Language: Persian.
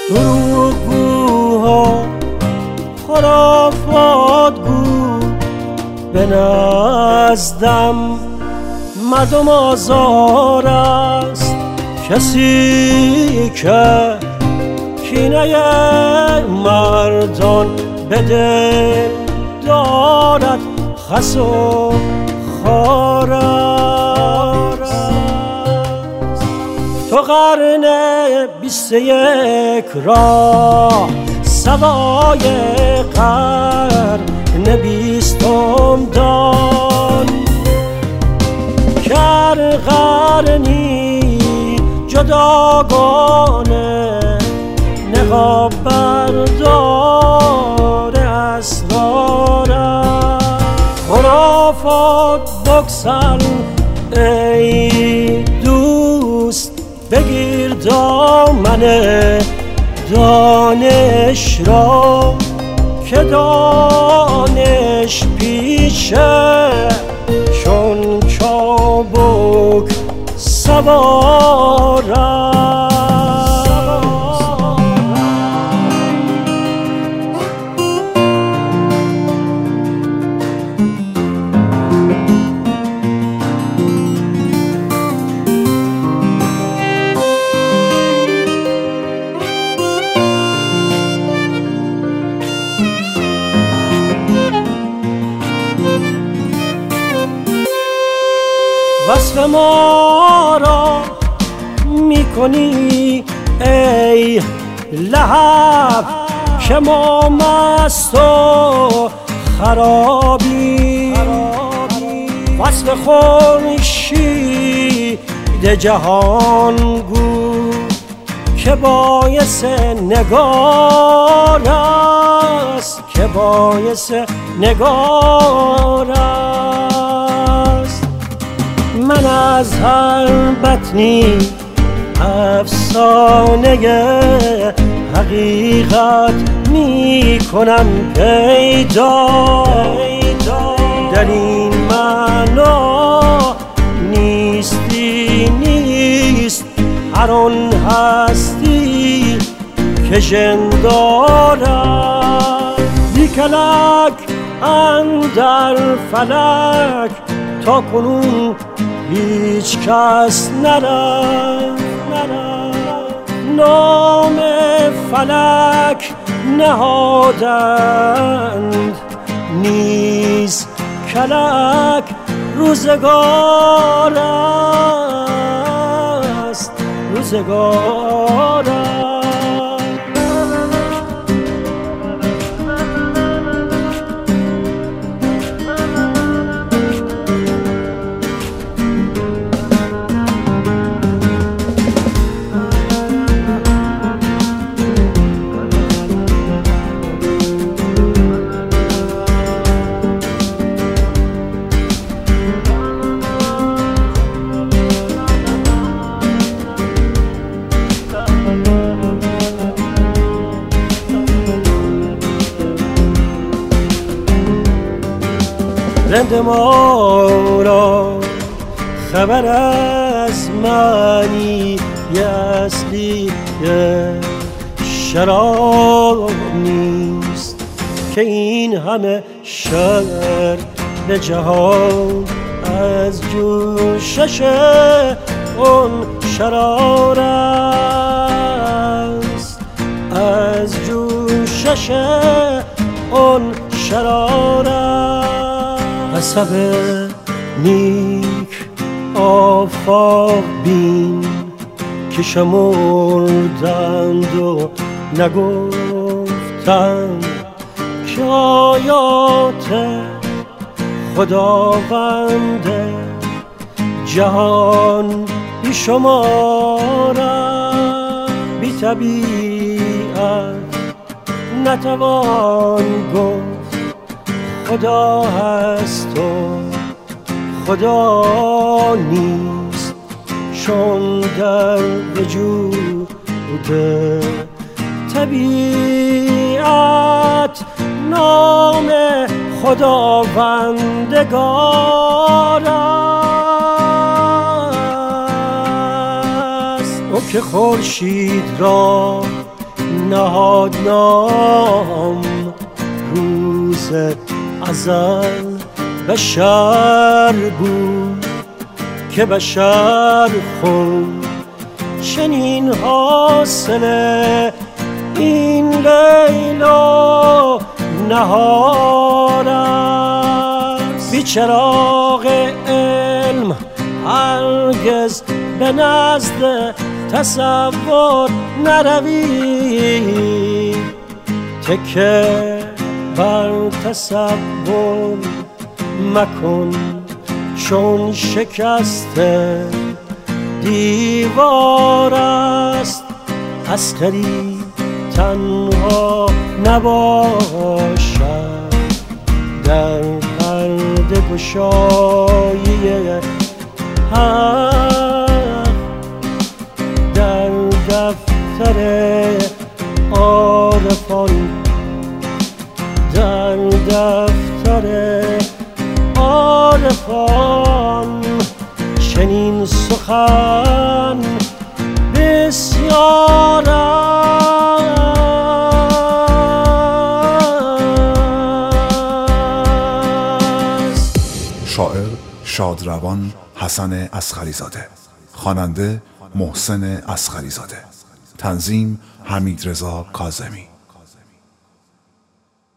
دروغگوها خرافات گو به نزدم مردم آزار است. کسی که کینه مردان به دل دارد خس و خار است. تو قرن 21 را سوای قرن 20 دان که قرنی جداگانه نقاب بردار اسرار خرافات بگسل ای دوست، بگیر دامن دانش را که دانش پیشه چون چابک سوار است. وصف ما را میکنی ای لحب که ما مست و خرابی. وصف خورشید جهان گو که باعث نگار است، که باعث نگار است. من از هر بطنی افسانه حقیقت می کنم پیدا. در این معنا نیستی نیست هر آن هستی که ژندارد. بی کلک اندر فلک تا کنون هیچ کس نرفت. نام فلک نهادند نیز کلک روزگار است، روزگار است. رند ما را خبر از معنی اصلی شراب نیست که این همه شر به جهان از جوشش اون شرار است، از جوشش اون شرار است. حسب نیک آفاق بین که شمردند و نگفتند که آیات خداوند جهان بی شمارند. بی طبیعت نتوان گفت خدا هست و خدا نیست، چون در وجود طبیعت نام خداوندگار است. او که خورشید را نهاد نام روز ازل بشر بود که بشر خون. چنین حاصل این لیل و نهار است. بی چراغ علم هرگز به نزد تصور نروی، تکه بر تصور مکن چون شکسته دیوار است. عسکری تنها نباشد در پرده گشایی حق، در دفتر عارفان، در دفتر عارفان چنین سخن بسیار است. شاعر شادروان حسن اصغری زاده، خواننده محسن اصغری زاده، تنظیم حمیدرضا کاظمی.